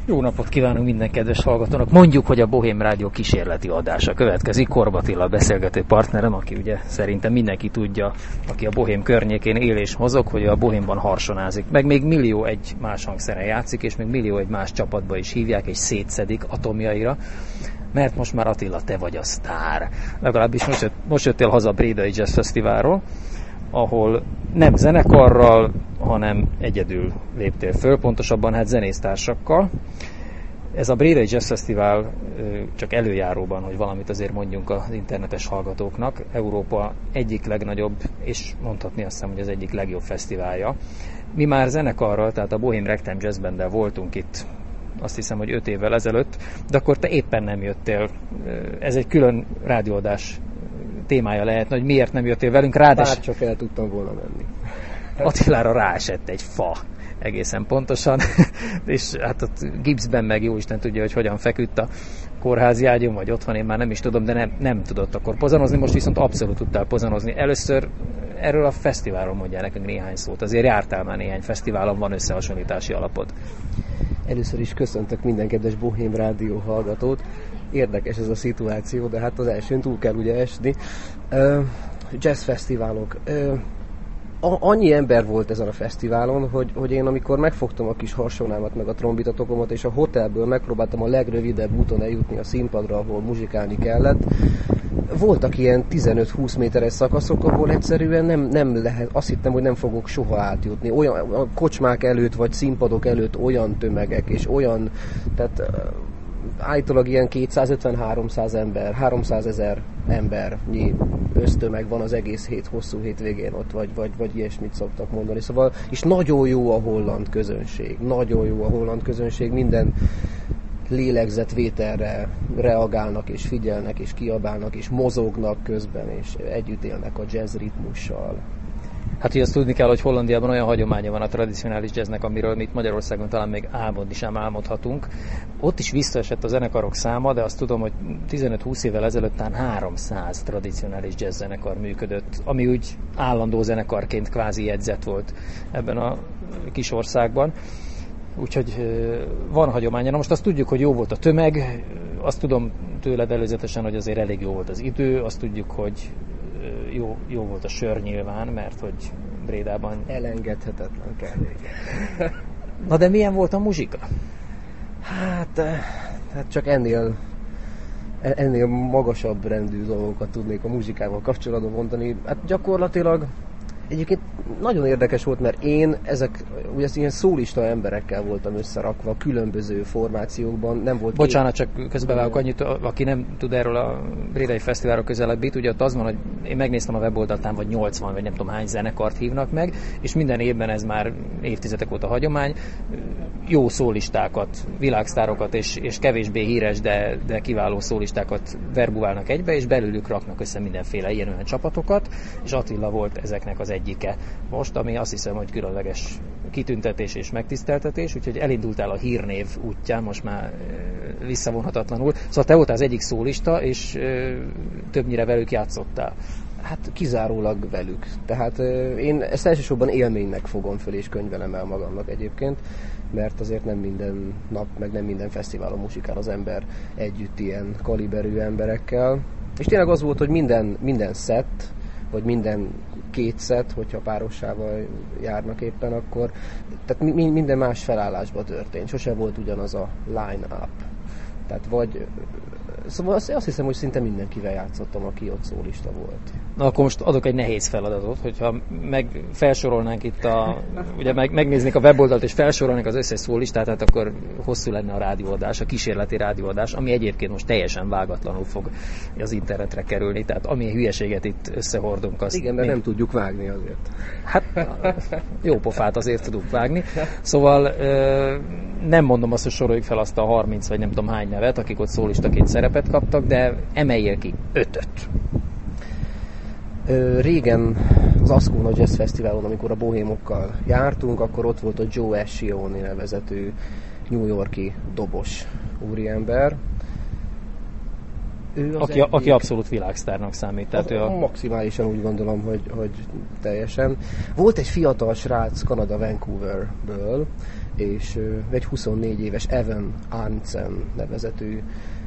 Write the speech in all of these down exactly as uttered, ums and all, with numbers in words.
Jó napot kívánunk minden kedves hallgatónak. Mondjuk, hogy a Bohém Rádió kísérleti adása következik. Korb Attila beszélgető partnerem, aki ugye szerintem mindenki tudja, aki a Bohém környékén él és mozog, hogy a Bohémban harsonázik. Meg még millió egy más hangszeren játszik, és még millió egy más csapatba is hívják, és szétszedik atomjaira. Mert most már Attila, te vagy a sztár. Legalábbis most, jött, most jöttél haza a Brédai Jazz Fesztiválról, ahol nem zenekarral, hanem egyedül léptél föl, pontosabban hát zenésztársakkal. Ez a Brédai Jazz Fesztivál csak előjáróban, hogy valamit azért mondjunk az internetes hallgatóknak, Európa egyik legnagyobb, és mondhatni azt hiszem, hogy az egyik legjobb fesztiválja. Mi már zenekarral, tehát a Bohém Ragtime Jazz Banddel voltunk itt, azt hiszem, hogy öt évvel ezelőtt, de akkor te éppen nem jöttél. Ez egy külön rádióadás témája lehetne, hogy miért nem jöttél velünk. Ráadásul bár csak el tudtam volna menni. Attilára ráesett egy fa, egészen pontosan, és hát ott gipszben meg jóisten tudja, hogy hogyan feküdt a kórházi ágyon, vagy otthon, én már nem is tudom, de nem, nem tudott akkor pozanozni, most viszont abszolút tudtál pozanozni. Először erről a fesztiválról mondjál nekünk néhány szót, azért jártál már néhány fesztiválon, van összehasonlítási alapod. Először is köszöntök minden kedves Bohém Rádió hallgatót. Érdekes ez a szituáció, de hát az elsőn túl kell ugye esni. Uh, jazz fesztiválok. Uh, annyi ember volt ezen a fesztiválon, hogy, hogy én amikor megfogtam a kis harsónámat meg a trombitatokomat, és a hotelből megpróbáltam a legrövidebb úton eljutni a színpadra, ahol muzsikálni kellett, voltak ilyen tizenöt-húsz méteres szakaszok, ahol egyszerűen nem, nem lehet, azt hittem, hogy nem fogok soha átjutni. Olyan, a kocsmák előtt, vagy színpadok előtt olyan tömegek, és olyan, tehát állítólag ilyen kétszázötven-háromszáz ember, háromszázezer embernyi ösztömeg van az egész hét, hosszú hétvégén ott, vagy, vagy, vagy ilyesmit szoktak mondani. Szóval, és nagyon jó a holland közönség, nagyon jó a holland közönség, minden lélegzetvételre reagálnak, és figyelnek, és kiabálnak, és mozognak közben, és együtt élnek a jazz ritmussal. Hát, hogy azt tudni kell, hogy Hollandiában olyan hagyománya van a tradicionális jazznek, amiről mi itt Magyarországon talán még álmodni sem álmodhatunk. Ott is visszaesett a zenekarok száma, de azt tudom, hogy tizenöt-húsz évvel ezelőtt talán háromszáz tradicionális jazz zenekar működött, ami úgy állandó zenekarként kvázi jegyzett volt ebben a kis országban. Úgyhogy van hagyománya. Na most azt tudjuk, hogy jó volt a tömeg, azt tudom tőled előzetesen, hogy azért elég jó volt az idő, azt tudjuk, hogy Jó, jó volt a sör nyilván, mert hogy Brédában elengedhetetlen kellék. Na de milyen volt a muzsika? Hát, hát csak ennél, ennél magasabb rendű dolgokat tudnék a muzsikával kapcsolatban mondani. Hát gyakorlatilag egyébként nagyon érdekes volt, mert én ezek, ugye ilyen szólista emberekkel voltam összerakva, különböző formációkban, nem volt... Bocsánat, két... csak közbevágok annyit, aki nem tud erről a Brédai Fesztiválról közelebbit, ugye ott az van, hogy én megnéztem a weboldalán, vagy nyolcvan, vagy nem tudom hány zenekart hívnak meg, és minden évben ez már évtizedek óta hagyomány, jó szólistákat, világsztárokat és, és kevésbé híres, de, de kiváló szólistákat verbuválnak egybe, és belőlük raknak össze mindenféle ilyen-olyan csapatokat, és Attila volt ezeknek az egyike most, ami azt hiszem, hogy különleges kitüntetés és megtiszteltetés, úgyhogy elindultál a hírnév útján, most már visszavonhatatlanul. Szóval te voltál az egyik szólista, és többnyire velük játszottál. Hát kizárólag velük. Tehát én ezt elsősorban élménynek fogom föl, és könyvelem el magamnak egyébként, mert azért nem minden nap, meg nem minden fesztiválon muzsikál az ember együtt ilyen kaliberű emberekkel. És tényleg az volt, hogy minden, minden szett, vagy minden két szett, hogyha párossával járnak éppen, akkor tehát mi, minden más felállásban történt. Sose volt ugyanaz a line-up. Tehát vagy... Szóval azt, azt hiszem, hogy szinte mindenkivel játszottam, aki ott szólista volt. Na akkor most adok egy nehéz feladatot, hogyha meg felsorolnánk itt a... Ugye meg, megnéznék a weboldalt és felsorolnánk az összes szólistát, hát akkor hosszú lenne a rádióadás, a kísérleti rádióadás, ami egyébként most teljesen vágatlanul fog az internetre kerülni, tehát amilyen hülyeséget itt összehordunk, azt... Igen, de még... nem tudjuk vágni azért. Hát jó pofát azért tudunk vágni. Szóval nem mondom azt, hogy soroljuk fel azt a harminc vagy nem tudom hány nevet, akik ott szólistaként szerepet kaptak, de emeljél ki ötöt. Ö, régen az Ascona Jazz Fesztiválon, amikor a bohémokkal jártunk, akkor ott volt a Joe Ascione nevezetű New York-i dobos úriember. Ő aki, egyik, aki abszolút világsztárnak számít. Tehát ő a... Maximálisan úgy gondolom, hogy, hogy teljesen. Volt egy fiatal srác Kanada Vancouverből, és egy huszonnégy éves Evan Arntzen nevezetű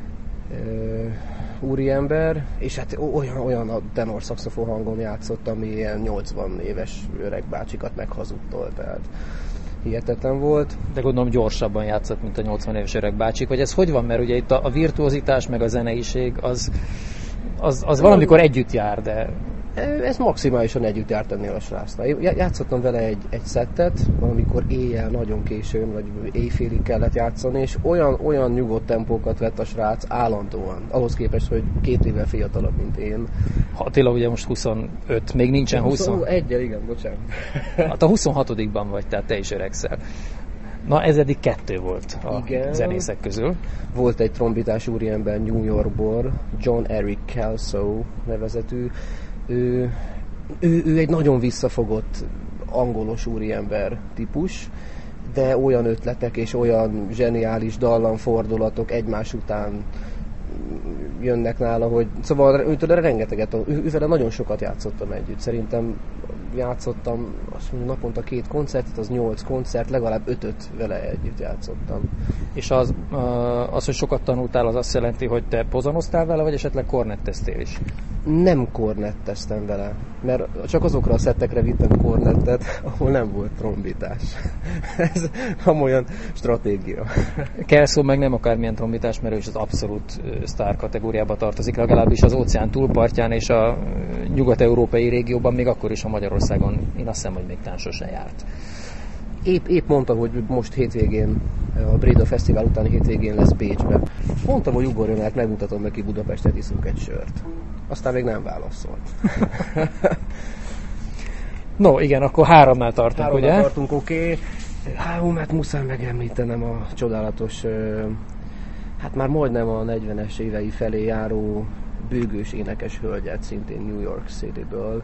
úriember, és hát olyan, olyan a tenor szaxofon hangon játszott, ami ilyen nyolcvan éves öreg bácsikat meghazudtol, tehát hihetetlen volt. De gondolom gyorsabban játszott, mint a nyolcvan éves öreg bácsik, vagy ez hogy van, mert ugye itt a, a virtuozitás meg a zeneiség az, az, az valamikor együtt jár, de... Ez maximálisan együtt járt ennél a srácnál. Játszottam vele egy, egy szettet, amikor éjjel, nagyon későn, vagy éjfélig kellett játszani, és olyan, olyan nyugodt tempókat vett a srác állandóan, ahhoz képest, hogy két évvel fiatalabb, mint én. Attila ugye most huszonöt, még nincsen húsz. huszonegyel, igen, bocsánat. Hát a huszonhatodikban vagy, tehát te is öregszel. Na ez eddig kettő volt a igen. zenészek közül. Volt egy trombitás úriember New Yorkból, John Eric Kelso nevezetű. Ő, ő, ő egy nagyon visszafogott angolos úriember típus, de olyan ötletek és olyan zseniális dallamfordulatok egymás után jönnek nála, hogy szóval őtől rengeteget, ő, ővele nagyon sokat játszottam együtt. Szerintem játszottam azt mondja, naponta két koncertet, az nyolc koncert, legalább ötöt vele együtt játszottam. És az, az, hogy sokat tanultál, az azt jelenti, hogy te pozanoztál vele, vagy esetleg kornetteztél is? Nem kornetteztem vele, mert csak azokra a szettekre vittem kornettet, ahol nem volt trombitás. Ez amolyan stratégia. Kelso meg nem akármilyen trombitás, mert ő is az abszolút sztár kategóriába tartozik, legalábbis az óceán túlpartján és a nyugat-európai régióban, még akkor is, a Magyarországon én azt hiszem, hogy még tán sose járt. Épp, épp mondta, hogy most hétvégén, a Bréda Fesztivál utáni hétvégén lesz Bécsben. Mondtam, hogy ugorjon át, megmutatom neki Budapestet, iszunk egy sört. Aztán még nem válaszolt. No, igen, akkor háromnál tartunk, háromnál ugye? Háromnál tartunk, oké. Okay. Há, mert muszáj megemlítenem a csodálatos, hát már majdnem a negyvenes évei felé járó bőgős énekes hölgyet, szintén New York Cityből,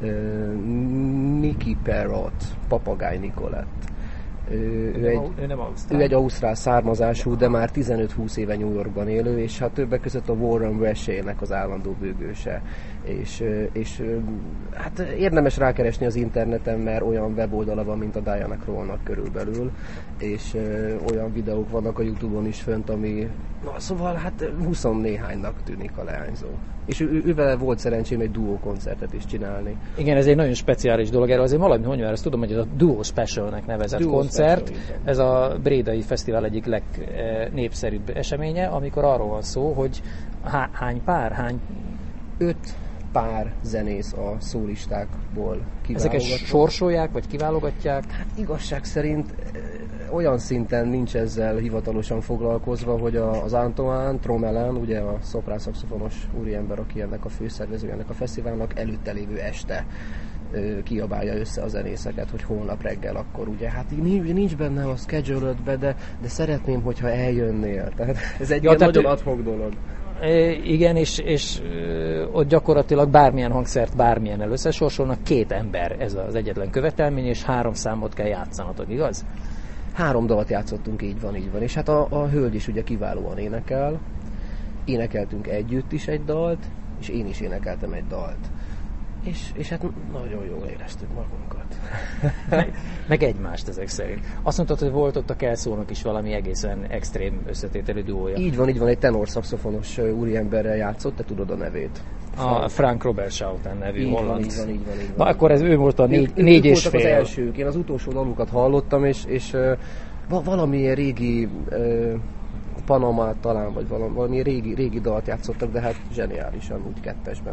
Nikki Perrott, Papagáj Nicolette. Ő, ő, egy, ő, nem ausztrál. ő egy ausztrál származású, de már tizenöt-húsz éve New Yorkban élő, és hát többek között a Warren Wessének az állandó bőgőse. És, és hát érdemes rákeresni az interneten, mert olyan weboldala van, mint a Diana Krollnak körülbelül, és olyan videók vannak a YouTube-on is fönt, ami, na szóval hát huszonnéhánynak tűnik a leányzó. És ő, ő vele volt szerencsém egy duó koncertet is csinálni. Igen, ez egy nagyon speciális dolog, erről azért valami mondja, ezt tudom, hogy ez a Duo Specialnek nevezett Duo koncert. Special, ez a Brédai Fesztivál egyik legnépszerűbb eseménye, amikor arról van szó, hogy há- hány pár, hány... Öt pár zenész a szólistákból kiválogatva. Ezeket sorsolják, vagy kiválogatják? Hát igazság szerint olyan szinten nincs ezzel hivatalosan foglalkozva, hogy az Antoine Tromelen, ugye a szoprán szaxofonos úriember, aki ennek a főszervező ennek a fesztiválnak, előtte lévő este kiabálja össze a zenészeket, hogy holnap reggel akkor ugye, hát nincs, nincs benne a schedule-ödbe, de, de szeretném, hogyha eljönnél. Tehát ez egy ja, ilyen nagyon ad hoc dolog. Igen, és, és ott gyakorlatilag bármilyen hangszert bármilyen összesorsolnak, két ember ez az egyetlen követelmény, és három számot kell játszanatod, igaz? Három dalt játszottunk, így van, így van. És hát a, a hölgy is ugye kiválóan énekel, énekeltünk együtt is egy dalt, és én is énekeltem egy dalt. És, és hát nagyon jól éreztük magunkat. meg, meg egymást ezek szerint. Azt mondtad, hogy volt ott a Kelszónak is valami egészen extrém összetételű duója. Így van, így van, egy tenor szaxofonos úriemberrel játszott, te tudod a nevét. A Frank Robert Schouten nevű így holland. Van, így van, így van, így van. Na akkor ez ő volt a négy, ő, négy ők és fél. Az elsők. Én az utolsó dalukat hallottam, és, és uh, valamilyen régi uh, Panama talán, vagy valami, valami régi, régi dalt játszottak, de hát zseniálisan, úgy kettesben.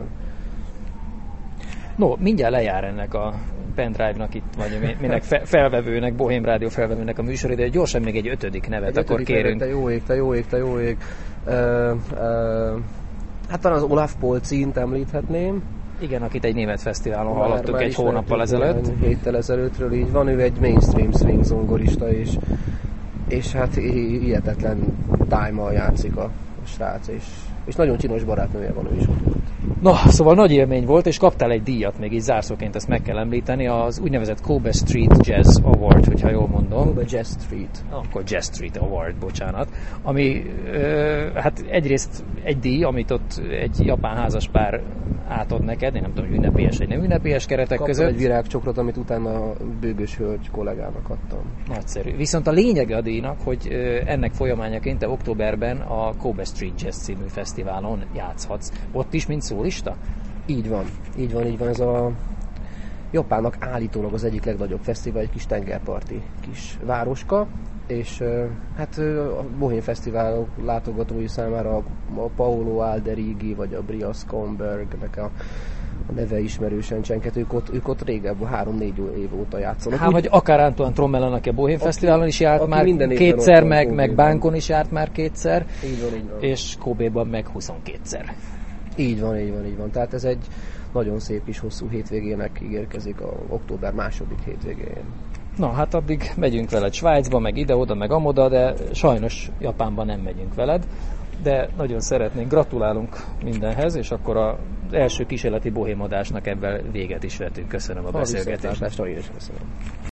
No, mindjárt lejár ennek a pendrive-nak itt, vagy minek felvevőnek, Bohém Rádió felvevőnek a műsor, de gyorsan még egy ötödik nevet egy akkor ötödik kérünk. Nevet, te jó ég, te jó ég, te jó ég. Uh, uh, hát talán az Olaf Polcint említhetném. Igen, akit egy német fesztiválon már, hallottuk már egy hónappal ezelőtt. Héttel ezelőttről így van, ő egy mainstream swing zongorista, és, és hát hihetetlen time-mal játszik a, a srác, és, és nagyon csinos barátnője van ő is. Na, szóval nagy élmény volt, és kaptál egy díjat, még így zárszóként ezt meg kell említeni, az úgynevezett Kobe Street Jazz Award, hogyha jól mondom. Kobe Jazz Street. Akkor Jazz Street Award, bocsánat. Ami ö, hát egyrészt egy díj, amit ott egy japán házaspár átad neked, én nem tudom, hogy ünnepélyes vagy nem ünnepélyes keretek Kaptam között. egy virágcsokrot, amit utána a bőgös hölgy kollégának adtam. Nagyszerű. Viszont a lényege a díjnak, hogy ö, ennek folyamányaként te októberben a Kobe Street Jazz című fesztiválon játszhatsz. Ott is, mint szólista? Így van, így van, így van. Ez a Japánnak állítólag az egyik legnagyobb fesztivál, egy kis tengerparti kis városka, és hát a Bohém Fesztivál látogatói számára a Paolo Alderigi vagy a Brias Kombergnek a, a neve ismerősen csenket, ők ott, ők ott régebben, három-négy év óta játszanak. Hát, vagy akár Antoine Trommelen, aki a Bohém Fesztiválon is járt már kétszer, meg, meg Bánkon is járt már kétszer, így van, így van. És Kobe-ban meg huszonkétszer. Így van, így van, így van. Tehát ez egy nagyon szép és hosszú hétvégének ígérkezik a október második hétvégén. Na, hát addig megyünk veled Svájcba, meg ide-oda, meg amoda, de sajnos Japánba nem megyünk veled. De nagyon szeretnénk, gratulálunk mindenhez, és akkor az első kísérleti bohémadásnak ebben véget is vetünk. Köszönöm a, a beszélgetést. Én is köszönöm.